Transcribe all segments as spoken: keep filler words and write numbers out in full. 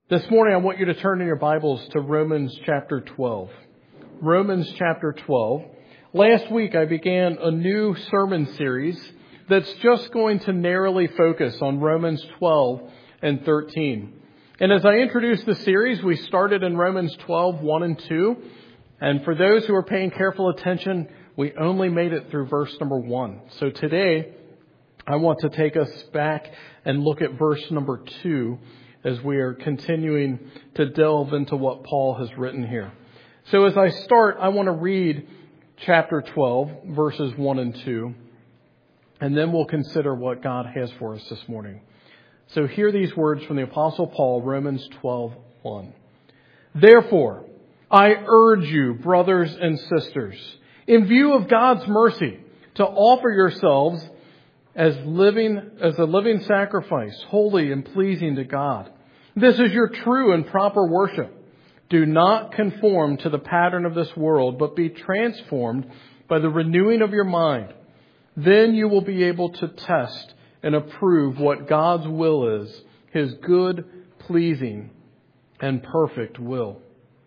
This morning, I want you to turn in your Bibles to Romans chapter twelve. Romans chapter twelve. Last week, I began a new sermon series that's just going to narrowly focus on Romans twelve and thirteen. And as I introduced the series, we started in Romans twelve, one and two. And for those who are paying careful attention, we only made it through verse number one. So today, I want to take us back and look at verse number two as we are continuing to delve into what Paul has written here. So as I start, I want to read chapter twelve, verses one and two, and then we'll consider what God has for us this morning. So hear these words from the Apostle Paul, Romans twelve, one. Therefore, I urge you, brothers and sisters, in view of God's mercy, to offer yourselves as living, as a living sacrifice, holy and pleasing to God. This is your true and proper worship. Do not conform to the pattern of this world, but be transformed by the renewing of your mind. Then you will be able to test and approve what God's will is, His good, pleasing, and perfect will.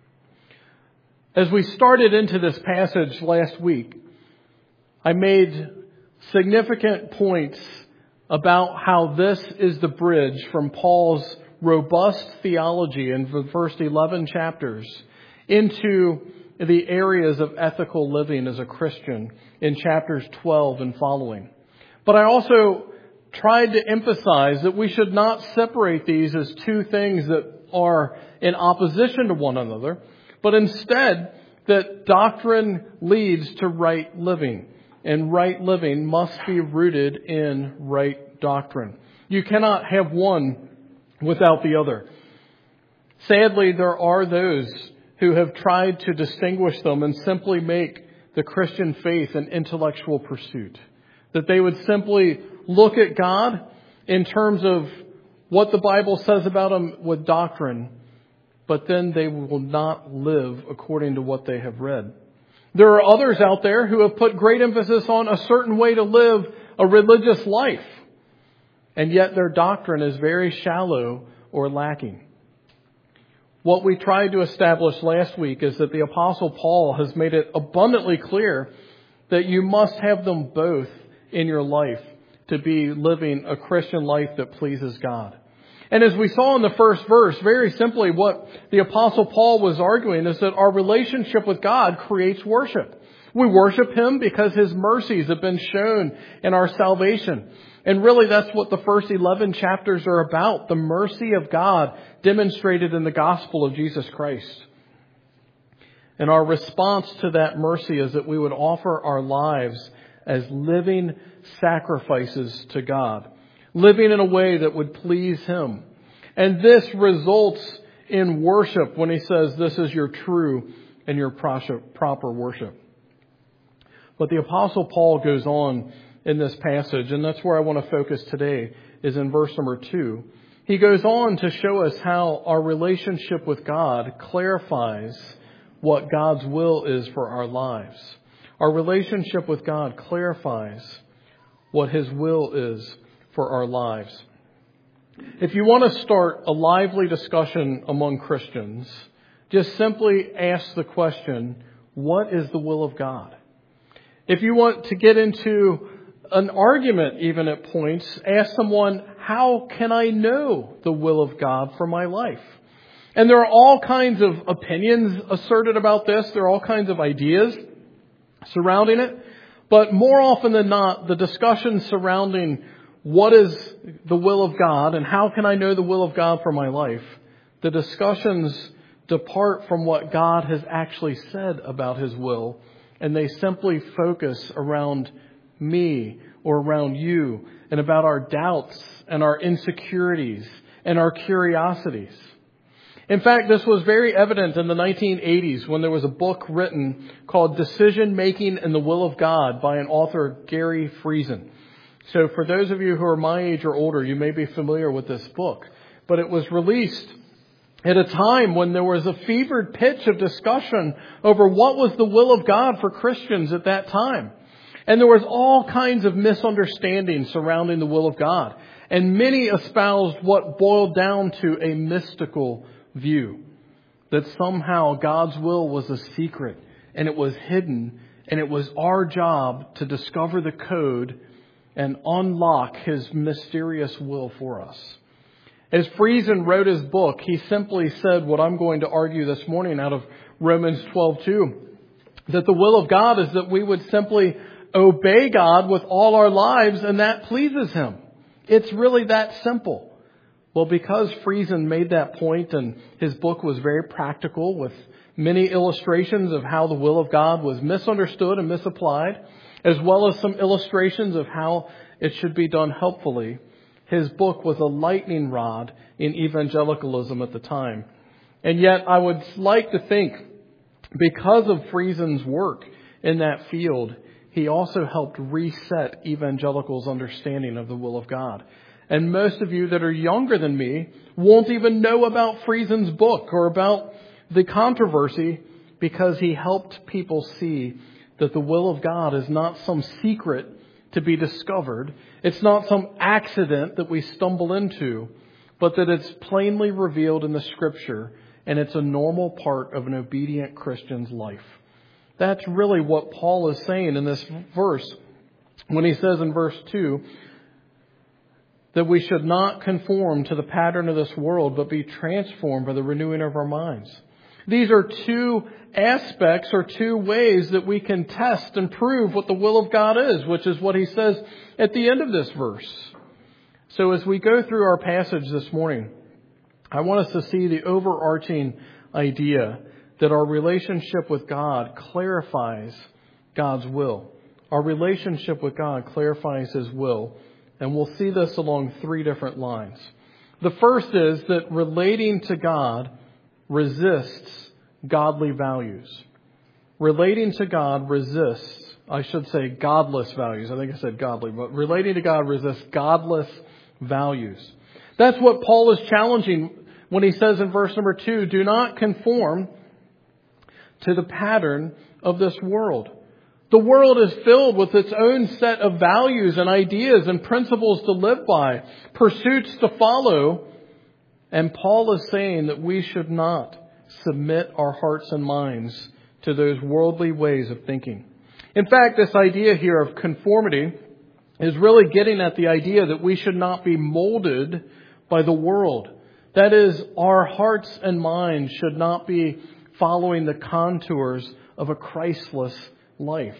As we started into this passage last week, I made significant points about how this is the bridge from Paul's robust theology in the first eleven chapters into the areas of ethical living as a Christian in chapters twelve and following. But I also tried to emphasize that we should not separate these as two things that are in opposition to one another, but instead that doctrine leads to right living. And right living must be rooted in right doctrine. You cannot have one without the other. Sadly, there are those who have tried to distinguish them and simply make the Christian faith an intellectual pursuit. That they would simply look at God in terms of what the Bible says about Him with doctrine, but then they will not live according to what they have read. There are others out there who have put great emphasis on a certain way to live a religious life, and yet their doctrine is very shallow or lacking. What we tried to establish last week is that the Apostle Paul has made it abundantly clear that you must have them both in your life to be living a Christian life that pleases God. And as we saw in the first verse, very simply what the Apostle Paul was arguing is that our relationship with God creates worship. We worship Him because His mercies have been shown in our salvation. And really that's what the first eleven chapters are about, the mercy of God demonstrated in the gospel of Jesus Christ. And our response to that mercy is that we would offer our lives as living sacrifices to God, living in a way that would please Him. And this results in worship when he says this is your true and your proper worship. But the Apostle Paul goes on in this passage, and that's where I want to focus today, is in verse number two. He goes on to show us how our relationship with God clarifies what God's will is for our lives. Our relationship with God clarifies what His will is for our lives. If you want to start a lively discussion among Christians, just simply ask the question, what is the will of God? If you want to get into an argument even at points, ask someone, how can I know the will of God for my life? And there are all kinds of opinions asserted about this. There are all kinds of ideas surrounding it. But more often than not, the discussion surrounding what is the will of God and how can I know the will of God for my life, the discussions depart from what God has actually said about His will, and they simply focus around me or around you and about our doubts and our insecurities and our curiosities. In fact, this was very evident in the nineteen eighties when there was a book written called Decision Making and the Will of God by an author, Gary Friesen. So for those of you who are my age or older, you may be familiar with this book. But it was released at a time when there was a fevered pitch of discussion over what was the will of God for Christians at that time. And there was all kinds of misunderstandings surrounding the will of God. And many espoused what boiled down to a mystical view, that somehow God's will was a secret and it was hidden, and it was our job to discover the code and unlock His mysterious will for us. As Friesen wrote his book, he simply said what I'm going to argue this morning out of Romans twelve two, that the will of God is that we would simply obey God with all our lives, and that pleases Him. It's really that simple. Well, because Friesen made that point, and his book was very practical with many illustrations of how the will of God was misunderstood and misapplied, as well as some illustrations of how it should be done helpfully, his book was a lightning rod in evangelicalism at the time. And yet I would like to think, because of Friesen's work in that field, he also helped reset evangelicals' understanding of the will of God. And most of you that are younger than me won't even know about Friesen's book or about the controversy, because he helped people see that the will of God is not some secret to be discovered. It's not some accident that we stumble into, but that it's plainly revealed in the Scripture, and it's a normal part of an obedient Christian's life. That's really what Paul is saying in this verse when he says in verse two that we should not conform to the pattern of this world, but be transformed by the renewing of our minds. These are two aspects or two ways that we can test and prove what the will of God is, which is what he says at the end of this verse. So as we go through our passage this morning, I want us to see the overarching idea that our relationship with God clarifies God's will. Our relationship with God clarifies His will. And we'll see this along three different lines. The first is that relating to God resists godly values. Relating to God resists, I should say godless values. I think I said godly, but relating to God resists godless values. That's what Paul is challenging when he says in verse number two, do not conform to the pattern of this world. The world is filled with its own set of values and ideas and principles to live by, pursuits to follow. And Paul is saying that we should not submit our hearts and minds to those worldly ways of thinking. In fact, this idea here of conformity is really getting at the idea that we should not be molded by the world. That is, our hearts and minds should not be following the contours of a Christless life.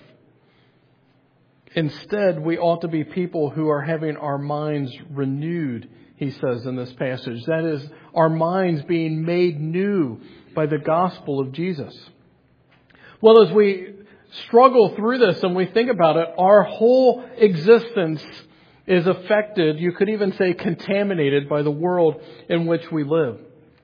Instead, we ought to be people who are having our minds renewed, he says in this passage. That is, our minds being made new by the gospel of Jesus. Well, as we struggle through this and we think about it, our whole existence is affected, you could even say contaminated, by the world in which we live.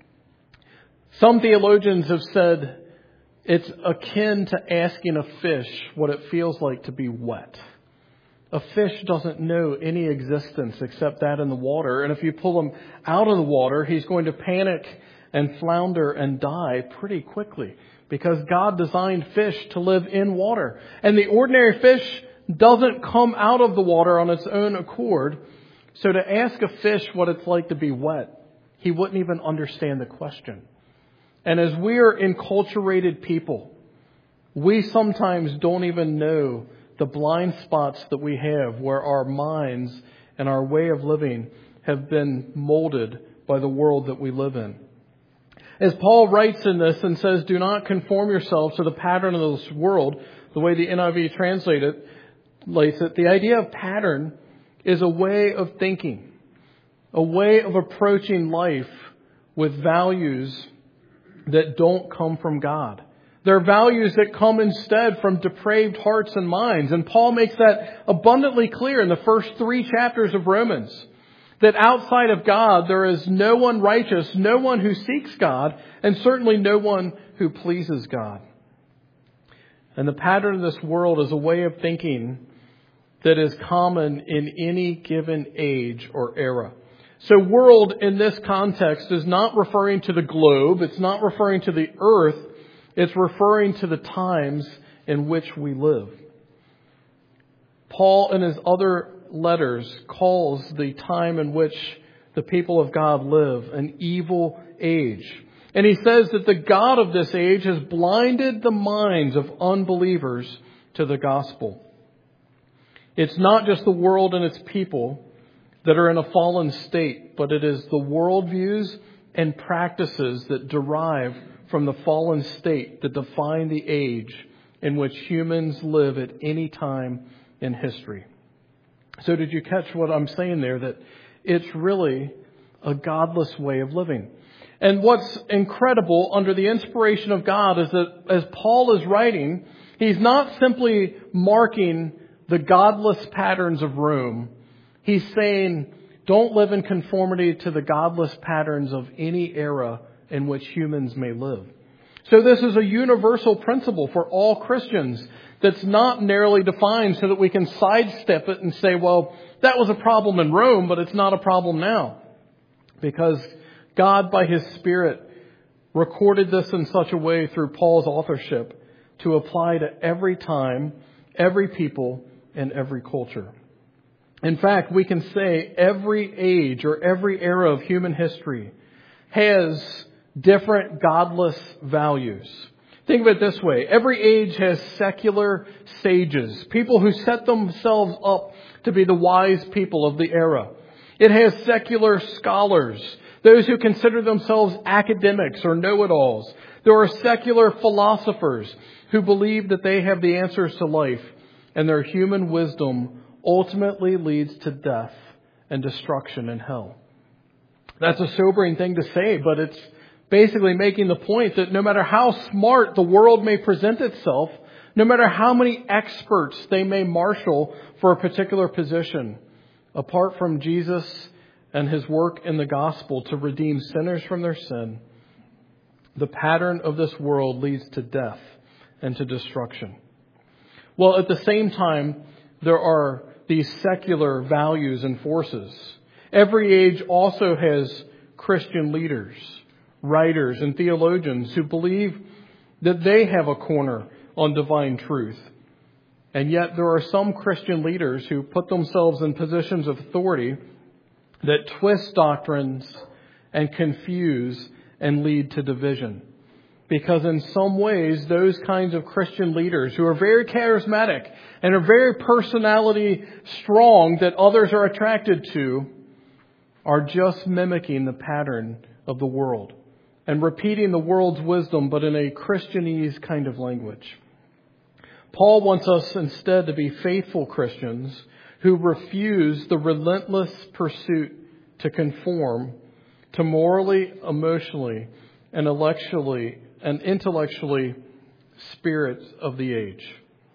Some theologians have said it's akin to asking a fish what it feels like to be wet. A fish doesn't know any existence except that in the water. And if you pull him out of the water, he's going to panic and flounder and die pretty quickly, because God designed fish to live in water. And the ordinary fish doesn't come out of the water on its own accord. So to ask a fish what it's like to be wet, he wouldn't even understand the question. And as we are enculturated people, we sometimes don't even know the blind spots that we have where our minds and our way of living have been molded by the world that we live in. As Paul writes in this and says, do not conform yourselves to the pattern of this world, the way the N I V translates it, the idea of pattern is a way of thinking, a way of approaching life with values that don't come from God. They're values that come instead from depraved hearts and minds. And Paul makes that abundantly clear in the first three chapters of Romans, that outside of God there is no one righteous, no one who seeks God, and certainly no one who pleases God. And the pattern of this world is a way of thinking that is common in any given age or era. So world in this context is not referring to the globe. It's not referring to the earth. It's referring to the times in which we live. Paul, in his other letters calls the time in which the people of God live an evil age. And he says that the God of this age has blinded the minds of unbelievers to the gospel. It's not just the world and its people that are in a fallen state, but it is the worldviews and practices that derive from the fallen state that define the age in which humans live at any time in history. So did you catch what I'm saying there? That it's really a godless way of living. And what's incredible under the inspiration of God is that as Paul is writing, he's not simply marking the godless patterns of Rome. He's saying, don't live in conformity to the godless patterns of any era in which humans may live. So this is a universal principle for all Christians that's not narrowly defined so that we can sidestep it and say, well, that was a problem in Rome, but it's not a problem now. Because God, by His Spirit, recorded this in such a way through Paul's authorship to apply to every time, every people, and every culture. In fact, we can say every age or every era of human history has different godless values. Think of it this way. Every age has secular sages, people who set themselves up to be the wise people of the era. It has secular scholars, those who consider themselves academics or know-it-alls. There are secular philosophers who believe that they have the answers to life, and their human wisdom ultimately leads to death and destruction in hell. That's a sobering thing to say, but it's basically making the point that no matter how smart the world may present itself, no matter how many experts they may marshal for a particular position, apart from Jesus and His work in the gospel to redeem sinners from their sin, the pattern of this world leads to death and to destruction. Well, at the same time, there are these secular values and forces. Every age also has Christian leaders, writers, and theologians who believe that they have a corner on divine truth. And yet there are some Christian leaders who put themselves in positions of authority that twist doctrines and confuse and lead to division. Because in some ways, those kinds of Christian leaders who are very charismatic and are very personality strong that others are attracted to are just mimicking the pattern of the world and repeating the world's wisdom, but in a Christianese kind of language. Paul wants us instead to be faithful Christians who refuse the relentless pursuit to conform to morally, emotionally, and intellectually and intellectually spirits of the age.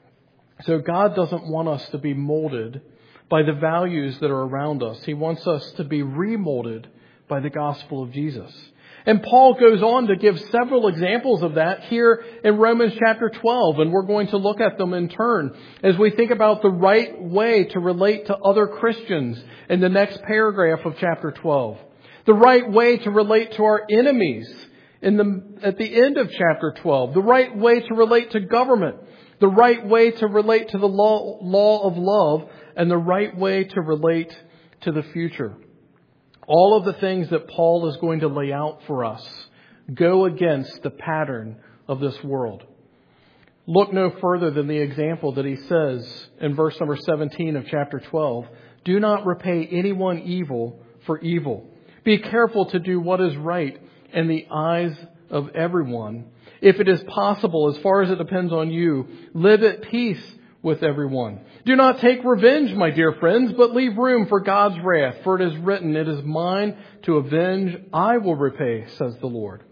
So God doesn't want us to be molded by the values that are around us. He wants us to be remolded by the gospel of Jesus. And Paul goes on to give several examples of that here in Romans chapter twelve. And we're going to look at them in turn as we think about the right way to relate to other Christians in the next paragraph of chapter twelve. The right way to relate to our enemies in the, at the end of chapter twelve. The right way to relate to government. The right way to relate to the law, law of love. And the right way to relate to the future. All of the things that Paul is going to lay out for us go against the pattern of this world. Look no further than the example that he says in verse number seventeen of chapter twelve. Do not repay anyone evil for evil. Be careful to do what is right in the eyes of everyone. If it is possible, as far as it depends on you, live at peace with everyone. Do not take revenge, my dear friends, but leave room for God's wrath. For it is written, it is mine to avenge, I will repay, says the Lord.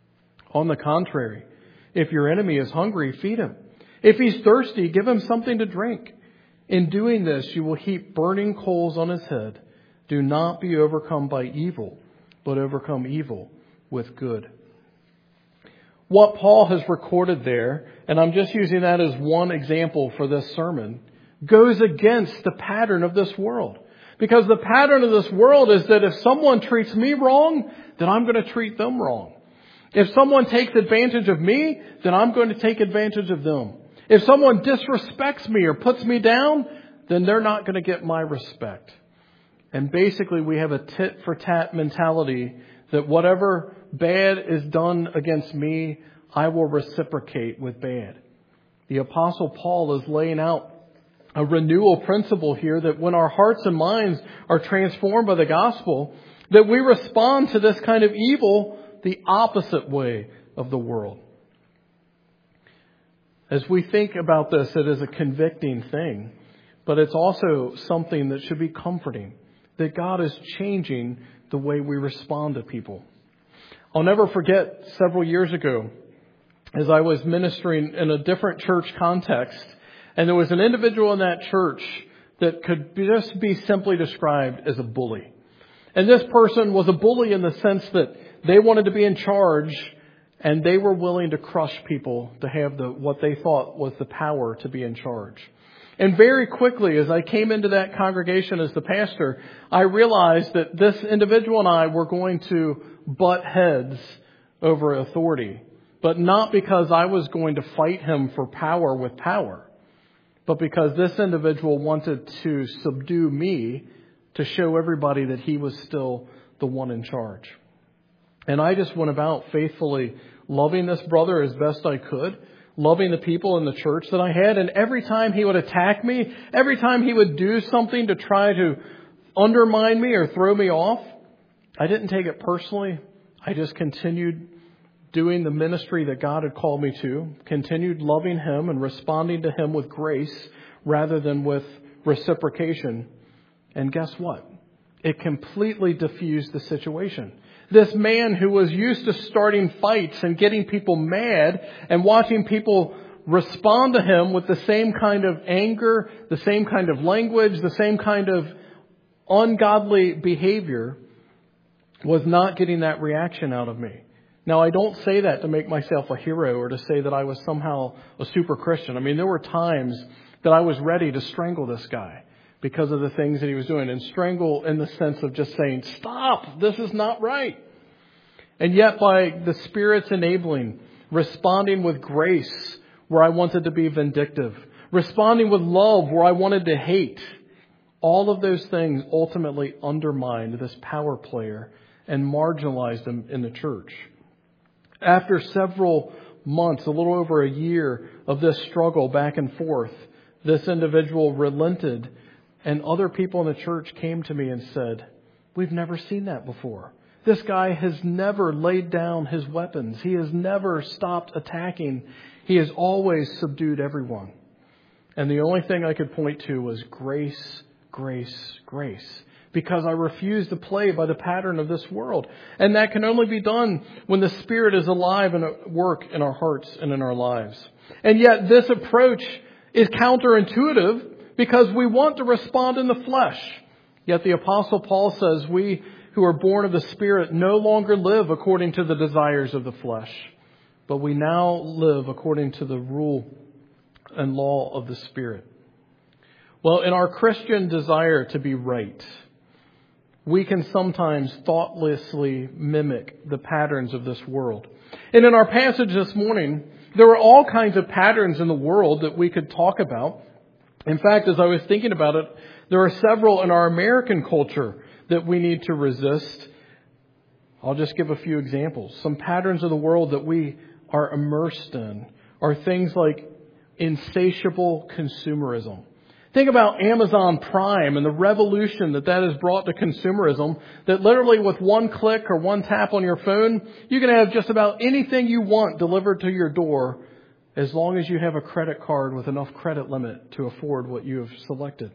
On the contrary, if your enemy is hungry, feed him. If he's thirsty, give him something to drink. In doing this, you will heap burning coals on his head. Do not be overcome by evil, but overcome evil with good. What Paul has recorded there, and I'm just using that as one example for this sermon, goes against the pattern of this world. Because the pattern of this world is that if someone treats me wrong, then I'm going to treat them wrong. If someone takes advantage of me, then I'm going to take advantage of them. If someone disrespects me or puts me down, then they're not going to get my respect. And basically we have a tit for tat mentality that whatever bad is done against me, I will reciprocate with bad. The Apostle Paul is laying out a renewal principle here that when our hearts and minds are transformed by the gospel, that we respond to this kind of evil the opposite way of the world. As we think about this, it is a convicting thing, but it's also something that should be comforting, that God is changing the way we respond to people. I'll never forget several years ago, as I was ministering in a different church context, and there was an individual in that church that could just be simply described as a bully. And this person was a bully in the sense that they wanted to be in charge, and they were willing to crush people to have the what they thought was the power to be in charge. And very quickly, as I came into that congregation as the pastor, I realized that this individual and I were going to butt heads over authority. But not because I was going to fight him for power with power, but because this individual wanted to subdue me to show everybody that he was still the one in charge. And I just went about faithfully loving this brother as best I could, loving the people in the church that I had. And every time he would attack me, every time he would do something to try to undermine me or throw me off, I didn't take it personally. I just continued doing the ministry that God had called me to, continued loving him and responding to him with grace rather than with reciprocation. And guess what? It completely diffused the situation. This man who was used to starting fights and getting people mad and watching people respond to him with the same kind of anger, the same kind of language, the same kind of ungodly behavior, was not getting that reaction out of me. Now, I don't say that to make myself a hero or to say that I was somehow a super Christian. I mean, there were times that I was ready to strangle this guy because of the things that he was doing. And strangle in the sense of just saying, stop, this is not right. And yet by the Spirit's enabling, responding with grace where I wanted to be vindictive, responding with love where I wanted to hate, all of those things ultimately undermined this power player and marginalized him in the church. After several months, a little over a year of this struggle back and forth, this individual relented, and other people in the church came to me and said, we've never seen that before. This guy has never laid down his weapons. He has never stopped attacking. He has always subdued everyone. And the only thing I could point to was grace, grace, grace. Because I refuse to play by the pattern of this world. And that can only be done when the Spirit is alive and at work in our hearts and in our lives. And yet this approach is counterintuitive because we want to respond in the flesh. Yet the Apostle Paul says we who are born of the Spirit no longer live according to the desires of the flesh, but we now live according to the rule and law of the Spirit. Well, in our Christian desire to be right, we can sometimes thoughtlessly mimic the patterns of this world. And in our passage this morning, there are all kinds of patterns in the world that we could talk about. In fact, as I was thinking about it, there are several in our American culture that we need to resist. I'll just give a few examples. Some patterns of the world that we are immersed in are things like insatiable consumerism. Think about Amazon Prime and the revolution that that has brought to consumerism, that literally with one click or one tap on your phone, you can have just about anything you want delivered to your door as long as you have a credit card with enough credit limit to afford what you have selected.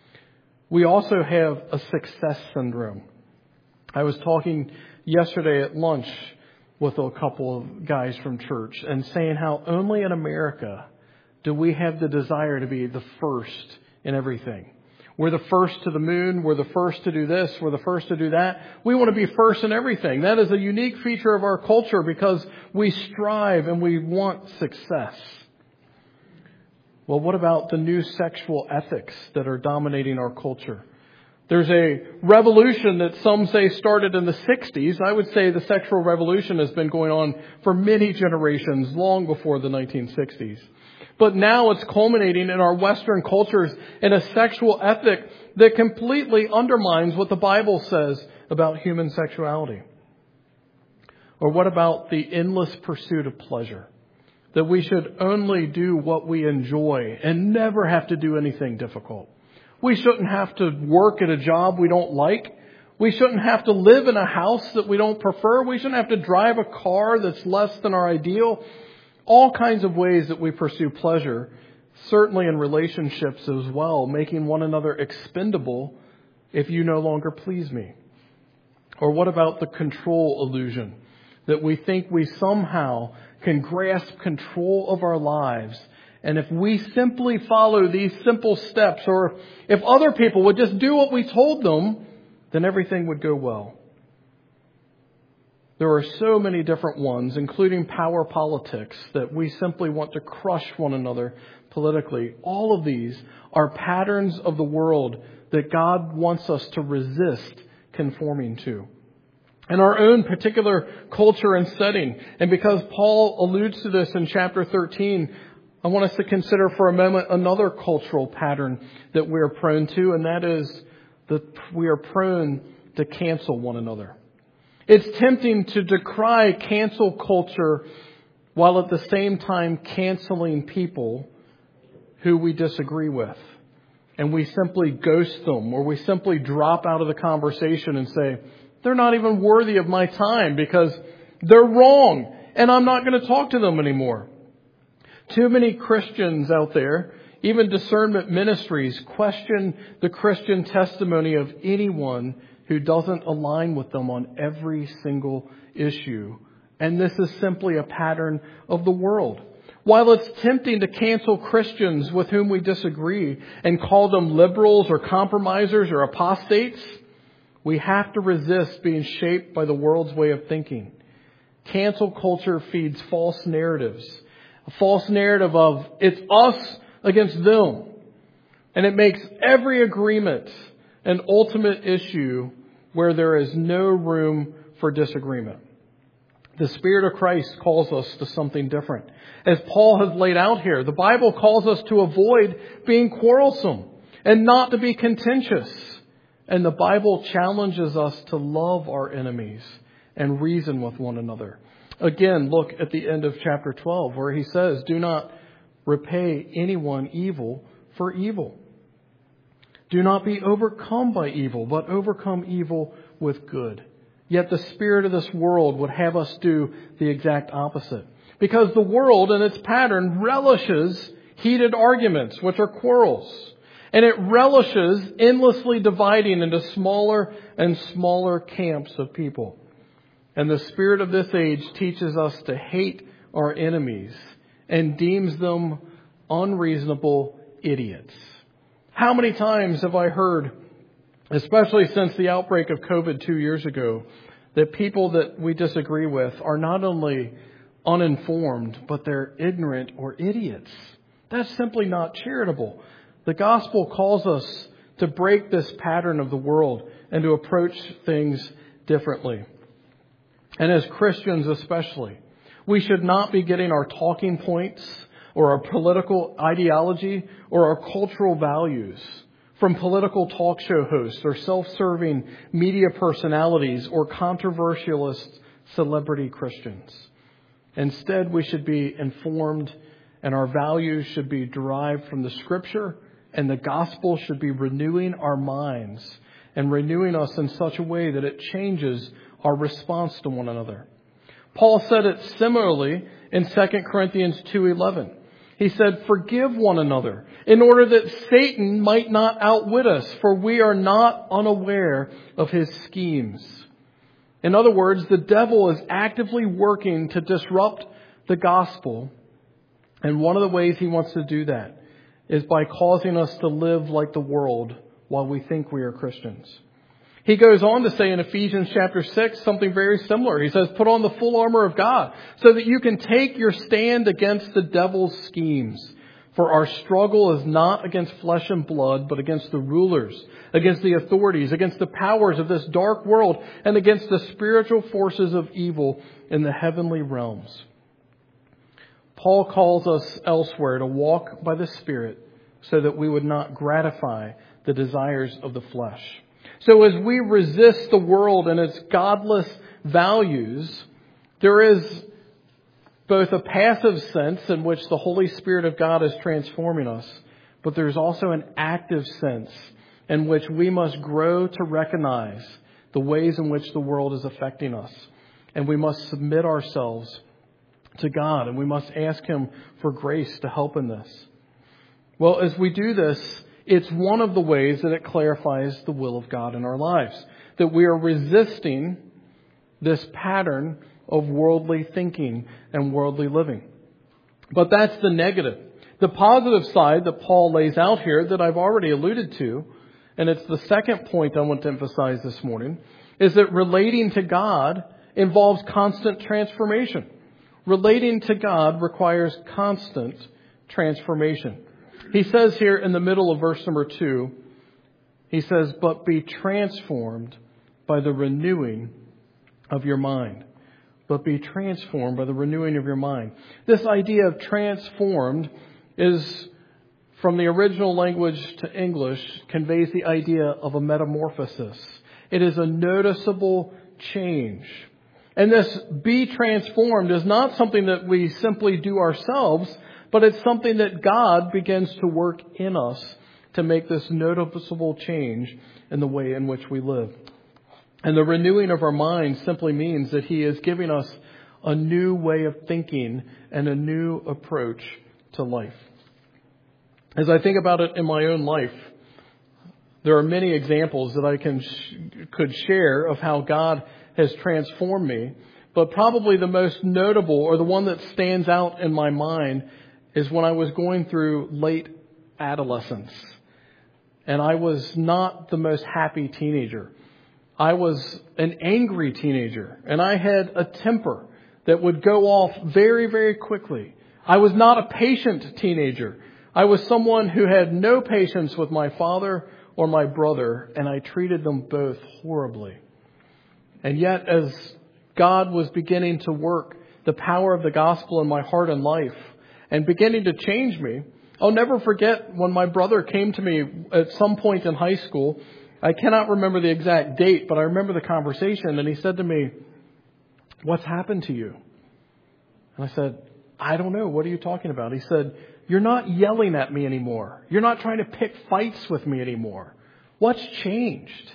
We also have a success syndrome. I was talking yesterday at lunch with a couple of guys from church and saying how only in America do we have the desire to be the first in everything. We're the first to the moon. We're the first to do this. We're the first to do that. We want to be first in everything. That is a unique feature of our culture because we strive and we want success. Well, what about the new sexual ethics that are dominating our culture? There's a revolution that some say started in the sixties. I would say the sexual revolution has been going on for many generations, long before the nineteen sixties. But now it's culminating in our Western cultures in a sexual ethic that completely undermines what the Bible says about human sexuality. Or what about the endless pursuit of pleasure? That we should only do what we enjoy and never have to do anything difficult. We shouldn't have to work at a job we don't like. We shouldn't have to live in a house that we don't prefer. We shouldn't have to drive a car that's less than our ideal. All kinds of ways that we pursue pleasure, certainly in relationships as well, making one another expendable if you no longer please me. Or what about the control illusion? That we think we somehow can grasp control of our lives. And if we simply follow these simple steps, or if other people would just do what we told them, then everything would go well. There are so many different ones, including power politics, that we simply want to crush one another politically. All of these are patterns of the world that God wants us to resist conforming to. In our own particular culture and setting, and because Paul alludes to this in chapter thirteen, I want us to consider for a moment another cultural pattern that we're prone to, and that is that we are prone to cancel one another. It's tempting to decry cancel culture while at the same time canceling people who we disagree with. And we simply ghost them, or we simply drop out of the conversation and say, they're not even worthy of my time because they're wrong and I'm not going to talk to them anymore. Too many Christians out there, even discernment ministries, question the Christian testimony of anyone who doesn't align with them on every single issue. And this is simply a pattern of the world. While it's tempting to cancel Christians with whom we disagree and call them liberals or compromisers or apostates, we have to resist being shaped by the world's way of thinking. Cancel culture feeds false narratives. A false narrative of it's us against them. And it makes every agreement an ultimate issue where there is no room for disagreement. The Spirit of Christ calls us to something different. As Paul has laid out here, the Bible calls us to avoid being quarrelsome and not to be contentious. And the Bible challenges us to love our enemies and reason with one another. Again, look at the end of chapter twelve where he says, do not repay anyone evil for evil. Do not be overcome by evil, but overcome evil with good. Yet the spirit of this world would have us do the exact opposite. Because the world and its pattern relishes heated arguments, which are quarrels. And it relishes endlessly dividing into smaller and smaller camps of people. And the spirit of this age teaches us to hate our enemies and deems them unreasonable idiots. How many times have I heard, especially since the outbreak of COVID two years ago, that people that we disagree with are not only uninformed, but they're ignorant or idiots. That's simply not charitable. The gospel calls us to break this pattern of the world and to approach things differently. And as Christians especially, we should not be getting our talking points or our political ideology or our cultural values from political talk show hosts or self-serving media personalities or controversialist celebrity Christians. Instead, we should be informed and our values should be derived from the Scripture, and the gospel should be renewing our minds and renewing us in such a way that it changes our response to one another. Paul said it similarly in Second Corinthians two eleven. He said, forgive one another in order that Satan might not outwit us, for we are not unaware of his schemes. In other words, the devil is actively working to disrupt the gospel. And one of the ways he wants to do that is by causing us to live like the world while we think we are Christians. He goes on to say in Ephesians chapter six something very similar. He says, put on the full armor of God so that you can take your stand against the devil's schemes. For our struggle is not against flesh and blood, but against the rulers, against the authorities, against the powers of this dark world, and against the spiritual forces of evil in the heavenly realms. Paul calls us elsewhere to walk by the Spirit so that we would not gratify the desires of the flesh. So as we resist the world and its godless values, there is both a passive sense in which the Holy Spirit of God is transforming us, but there's also an active sense in which we must grow to recognize the ways in which the world is affecting us. And we must submit ourselves to God, and we must ask Him for grace to help in this. Well, as we do this, it's one of the ways that it clarifies the will of God in our lives, that we are resisting this pattern of worldly thinking and worldly living. But that's the negative. The positive side that Paul lays out here that I've already alluded to, and it's the second point I want to emphasize this morning, is that relating to God involves constant transformation. Relating to God requires constant transformation. He says here in the middle of verse number two, he says, but be transformed by the renewing of your mind. But be transformed by the renewing of your mind. This idea of transformed is, from the original language to English, conveys the idea of a metamorphosis. It is a noticeable change. And this be transformed is not something that we simply do ourselves, but it's something that God begins to work in us to make this noticeable change in the way in which we live. And the renewing of our minds simply means that He is giving us a new way of thinking and a new approach to life. As I think about it in my own life, there are many examples that I can could share of how God has transformed me. But probably the most notable, or the one that stands out in my mind, is when I was going through late adolescence. And I was not the most happy teenager. I was an angry teenager, and I had a temper that would go off very, very quickly. I was not a patient teenager. I was someone who had no patience with my father or my brother, and I treated them both horribly. And yet, as God was beginning to work the power of the gospel in my heart and life and beginning to change me, I'll never forget when my brother came to me at some point in high school. I cannot remember the exact date, but I remember the conversation, and he said to me, "What's happened to you?" And I said, "I don't know. What are you talking about?" He said, "You're not yelling at me anymore. You're not trying to pick fights with me anymore. What's changed?"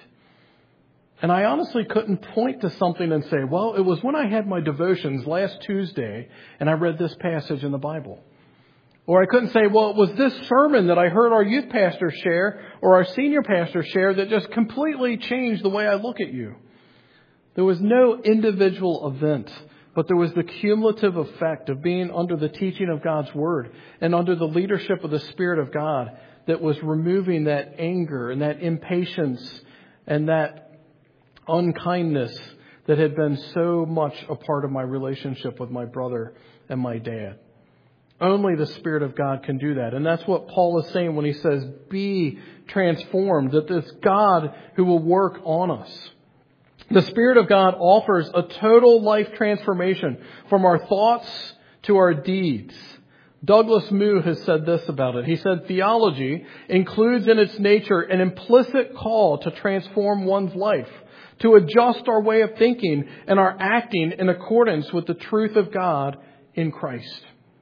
And I honestly couldn't point to something and say, well, it was when I had my devotions last Tuesday and I read this passage in the Bible. Or I couldn't say, well, it was this sermon that I heard our youth pastor share or our senior pastor share that just completely changed the way I look at you. There was no individual event, but there was the cumulative effect of being under the teaching of God's Word and under the leadership of the Spirit of God that was removing that anger and that impatience and that unkindness that had been so much a part of my relationship with my brother and my dad. Only the Spirit of God can do that. And that's what Paul is saying when he says, be transformed, that it's God who will work on us. The Spirit of God offers a total life transformation from our thoughts to our deeds. Douglas Moo has said this about it. He said, theology includes in its nature an implicit call to transform one's life, to adjust our way of thinking and our acting in accordance with the truth of God in Christ.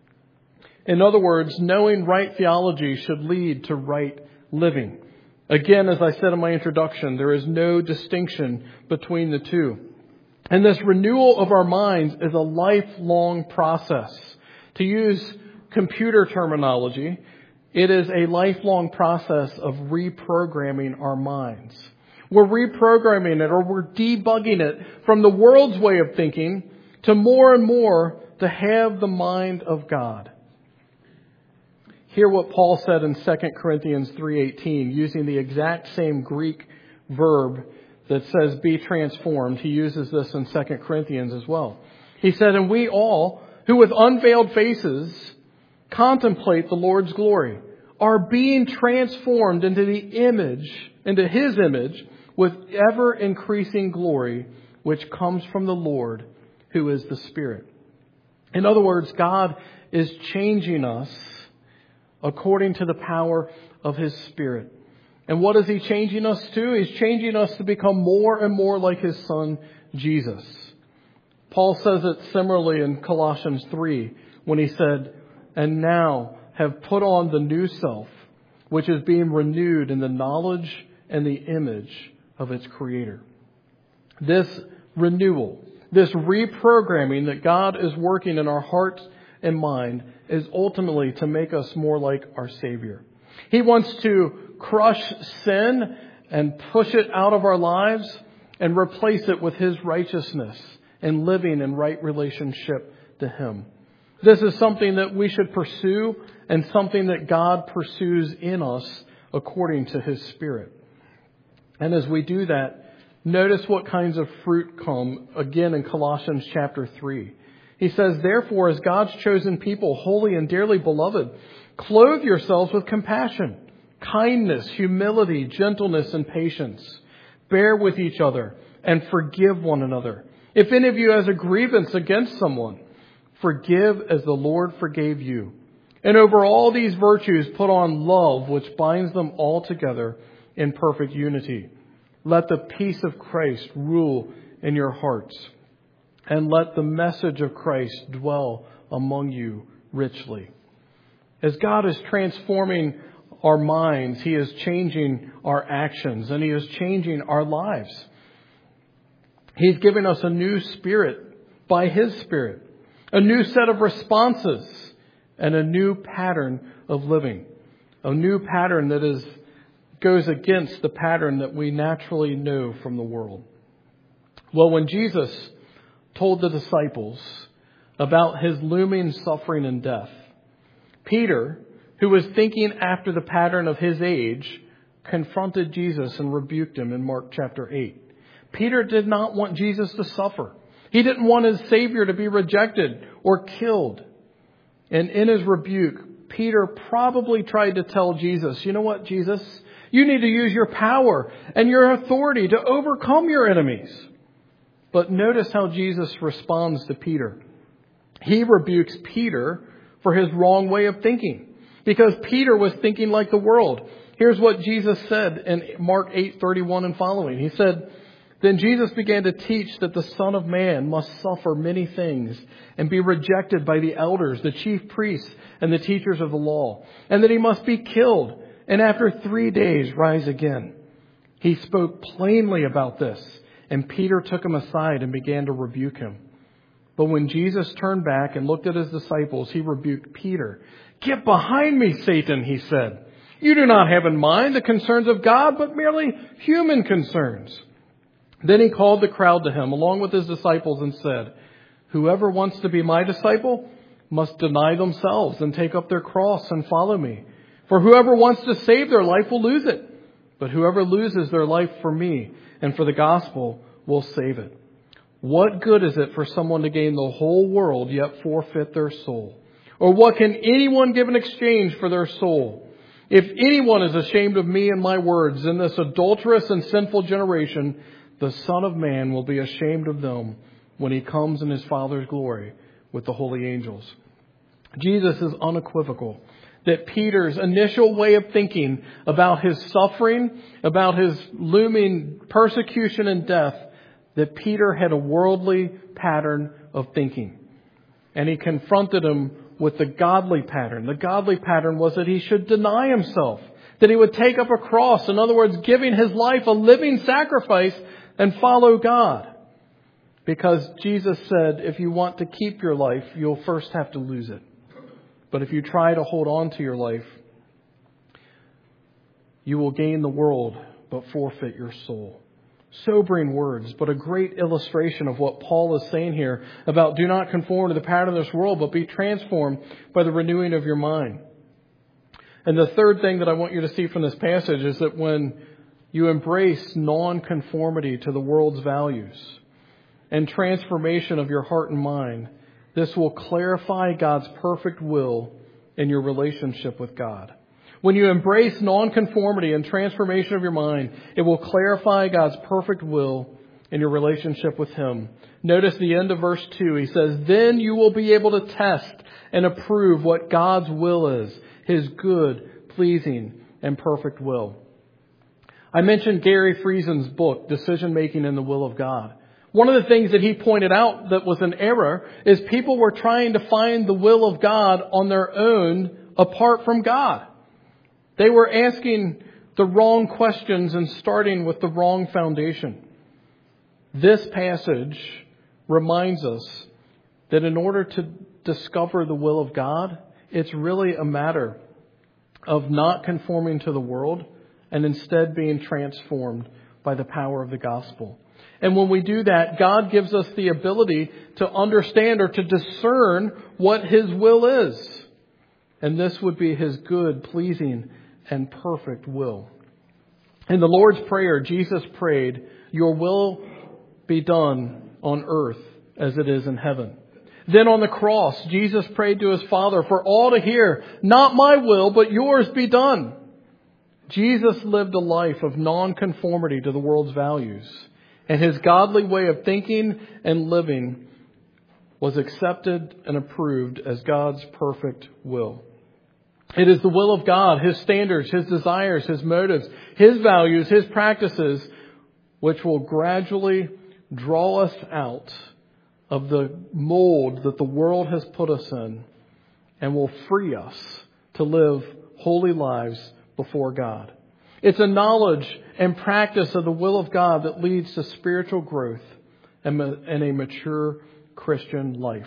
In other words, knowing right theology should lead to right living. Again, as I said in my introduction, there is no distinction between the two. And this renewal of our minds is a lifelong process. To use computer terminology, it is a lifelong process of reprogramming our minds. We're reprogramming it, or we're debugging it from the world's way of thinking to more and more to have the mind of God. Hear what Paul said in Second Corinthians three eighteen, using the exact same Greek verb that says be transformed. He uses this in Second Corinthians as well. He said, and we all, who with unveiled faces contemplate the Lord's glory, are being transformed into the image, into His image, with ever increasing glory, which comes from the Lord, who is the Spirit. In other words, God is changing us according to the power of His Spirit. And what is He changing us to? He's changing us to become more and more like His Son, Jesus. Paul says it similarly in Colossians three when he said, "And now have put on the new self, which is being renewed in the knowledge and the image of its Creator." This renewal, this reprogramming that God is working in our hearts and mind is ultimately to make us more like our Savior. He wants to crush sin and push it out of our lives and replace it with His righteousness and living in right relationship to Him. This is something that we should pursue and something that God pursues in us according to His Spirit. And as we do that, notice what kinds of fruit come again in Colossians chapter three. He says, "Therefore, as God's chosen people, holy and dearly beloved, clothe yourselves with compassion, kindness, humility, gentleness, and patience. Bear with each other and forgive one another. If any of you has a grievance against someone, forgive as the Lord forgave you. And over all these virtues put on love, which binds them all together in perfect unity. Let the peace of Christ rule in your hearts, and let the message of Christ dwell among you richly." As God is transforming our minds, He is changing our actions, and He is changing our lives. He's giving us a new spirit by His Spirit, a new set of responses, and a new pattern of living. A new pattern that is goes against the pattern that we naturally know from the world. Well, when Jesus told the disciples about His looming suffering and death, Peter, who was thinking after the pattern of his age, confronted Jesus and rebuked Him in Mark chapter eight. Peter did not want Jesus to suffer. He didn't want his Savior to be rejected or killed. And in his rebuke, Peter probably tried to tell Jesus, "You know what, Jesus? You need to use your power and your authority to overcome your enemies." But notice how Jesus responds to Peter. He rebukes Peter for his wrong way of thinking, because Peter was thinking like the world. Here's what Jesus said in Mark eight thirty-one and following. He said, "Then Jesus began to teach that the Son of Man must suffer many things and be rejected by the elders, the chief priests, and the teachers of the law, and that He must be killed and after three days rise again." He spoke plainly about this, and Peter took him aside and began to rebuke him. But when Jesus turned back and looked at His disciples, He rebuked Peter. "Get behind me, Satan," He said. "You do not have in mind the concerns of God, but merely human concerns." Then He called the crowd to Him along with His disciples and said, "Whoever wants to be my disciple must deny themselves and take up their cross and follow me. For whoever wants to save their life will lose it. But whoever loses their life for me and for the gospel will save it. What good is it for someone to gain the whole world yet forfeit their soul? Or what can anyone give in exchange for their soul? If anyone is ashamed of me and my words in this adulterous and sinful generation, the Son of Man will be ashamed of them when He comes in His Father's glory with the holy angels." Jesus is unequivocal that Peter's initial way of thinking about his suffering, about his looming persecution and death, that Peter had a worldly pattern of thinking. And He confronted him with the godly pattern. The godly pattern was that he should deny himself, that he would take up a cross, in other words, giving his life a living sacrifice, and follow God. Because Jesus said, if you want to keep your life, you'll first have to lose it. But if you try to hold on to your life, you will gain the world, but forfeit your soul. Sobering words, but a great illustration of what Paul is saying here about do not conform to the pattern of this world, but be transformed by the renewing of your mind. And the third thing that I want you to see from this passage is that when you embrace non-conformity to the world's values and transformation of your heart and mind, this will clarify God's perfect will in your relationship with God. When you embrace non-conformity and transformation of your mind, it will clarify God's perfect will in your relationship with Him. Notice the end of verse two. He says, then you will be able to test and approve what God's will is, His good, pleasing, and perfect will. I mentioned Gary Friesen's book, Decision Making in the Will of God. One of the things that he pointed out that was an error is people were trying to find the will of God on their own apart from God. They were asking the wrong questions and starting with the wrong foundation. This passage reminds us that in order to discover the will of God, it's really a matter of not conforming to the world and instead being transformed by the power of the gospel. And when we do that, God gives us the ability to understand or to discern what His will is. And this would be His good, pleasing, and perfect will. In the Lord's Prayer, Jesus prayed, your will be done on earth as it is in heaven. Then on the cross, Jesus prayed to His Father for all to hear, not my will, but yours be done. Jesus lived a life of nonconformity to the world's values. And His godly way of thinking and living was accepted and approved as God's perfect will. It is the will of God, His standards, His desires, His motives, His values, His practices, which will gradually draw us out of the mold that the world has put us in and will free us to live holy lives before God. It's a knowledge and practice of the will of God that leads to spiritual growth and a mature Christian life.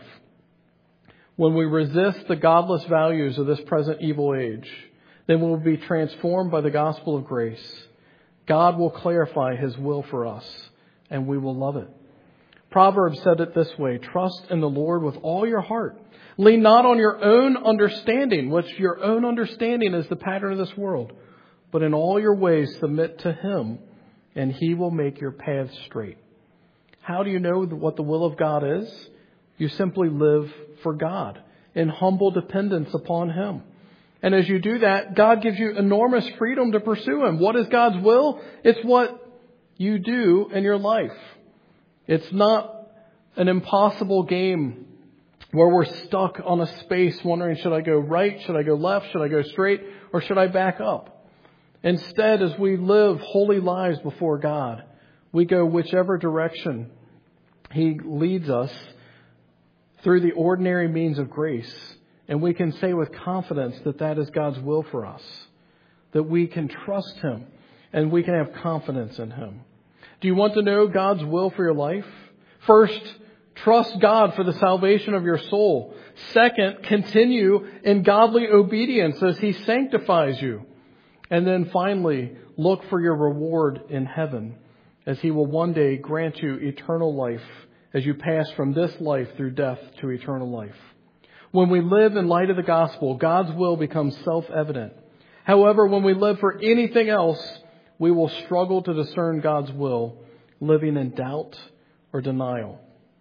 When we resist the godless values of this present evil age, then we'll be transformed by the gospel of grace. God will clarify His will for us, and we will love it. Proverbs said it this way, trust in the Lord with all your heart. Lean not on your own understanding, which your own understanding is the pattern of this world. But in all your ways submit to Him, and He will make your paths straight. How do you know what the will of God is? You simply live for God in humble dependence upon Him. And as you do that, God gives you enormous freedom to pursue Him. What is God's will? It's what you do in your life. It's not an impossible game where we're stuck on a space wondering, should I go right? Should I go left? Should I go straight? Or should I back up? Instead, as we live holy lives before God, we go whichever direction He leads us through the ordinary means of grace. And we can say with confidence that that is God's will for us. That we can trust Him and we can have confidence in Him. Do you want to know God's will for your life? First, trust God for the salvation of your soul. Second, continue in godly obedience as He sanctifies you. And then finally, look for your reward in heaven as He will one day grant you eternal life as you pass from this life through death to eternal life. When we live in light of the gospel, God's will becomes self-evident. However, when we live for anything else, we will struggle to discern God's will, living in doubt or denial.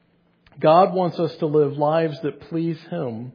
God wants us to live lives that please Him,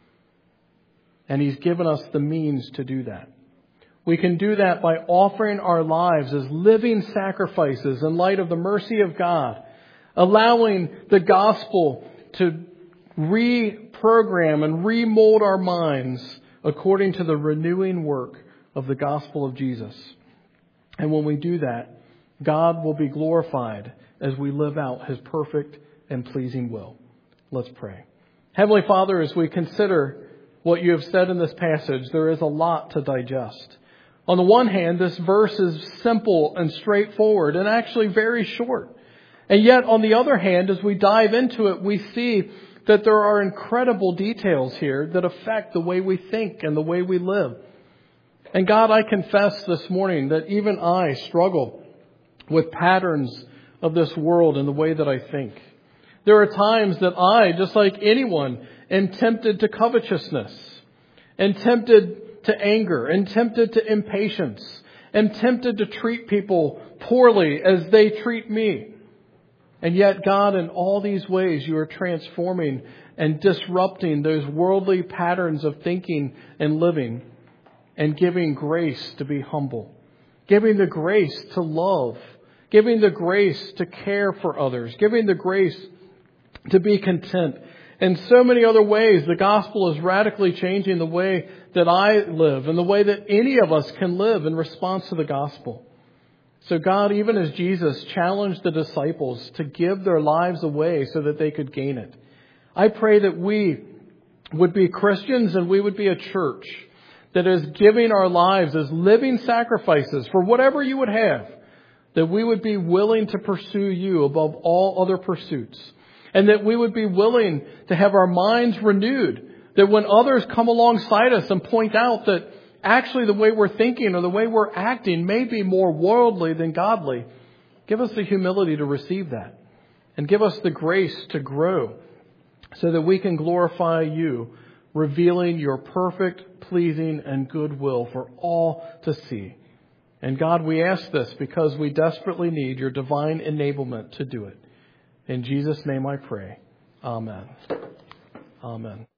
and He's given us the means to do that. We can do that by offering our lives as living sacrifices in light of the mercy of God, allowing the gospel to reprogram and remold our minds according to the renewing work of the gospel of Jesus. And when we do that, God will be glorified as we live out His perfect and pleasing will. Let's pray. Heavenly Father, as we consider what You have said in this passage, there is a lot to digest. On the one hand, this verse is simple and straightforward and actually very short. And yet, on the other hand, as we dive into it, we see that there are incredible details here that affect the way we think and the way we live. And God, I confess this morning that even I struggle with patterns of this world and the way that I think. There are times that I, just like anyone, am tempted to covetousness and tempted to anger and tempted to impatience and tempted to treat people poorly as they treat me. And yet, God, in all these ways, You are transforming and disrupting those worldly patterns of thinking and living and giving grace to be humble, giving the grace to love, giving the grace to care for others, giving the grace to be content. In so many other ways, the gospel is radically changing the way that I live and the way that any of us can live in response to the gospel. So God, even as Jesus challenged the disciples to give their lives away so that they could gain it, I pray that we would be Christians and we would be a church that is giving our lives as living sacrifices for whatever you would have, that we would be willing to pursue you above all other pursuits, and that we would be willing to have our minds renewed, that when others come alongside us and point out that actually the way we're thinking or the way we're acting may be more worldly than godly, give us the humility to receive that and give us the grace to grow so that we can glorify you, revealing your perfect, pleasing, and good will for all to see. And God, we ask this because we desperately need your divine enablement to do it. In Jesus' name I pray. Amen. Amen.